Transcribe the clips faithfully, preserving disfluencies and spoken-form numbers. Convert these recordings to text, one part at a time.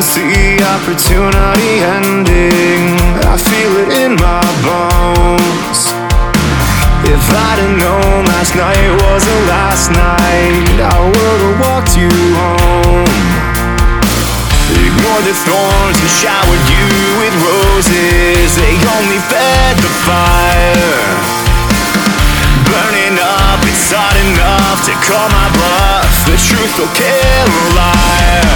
see opportunity ending. I feel it in my bones. If I'd have known last night was the last night, I would've walked you home. Ignored the thorns and showered you with roses. They only fed the fire. Burning up, it's hot enough to call my bluff. The truth will kill a liar.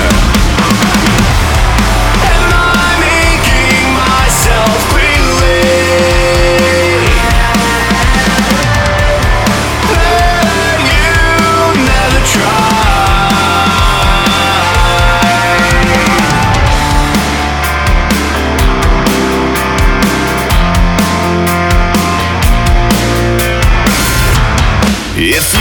Am I making myself believe that you never tried? If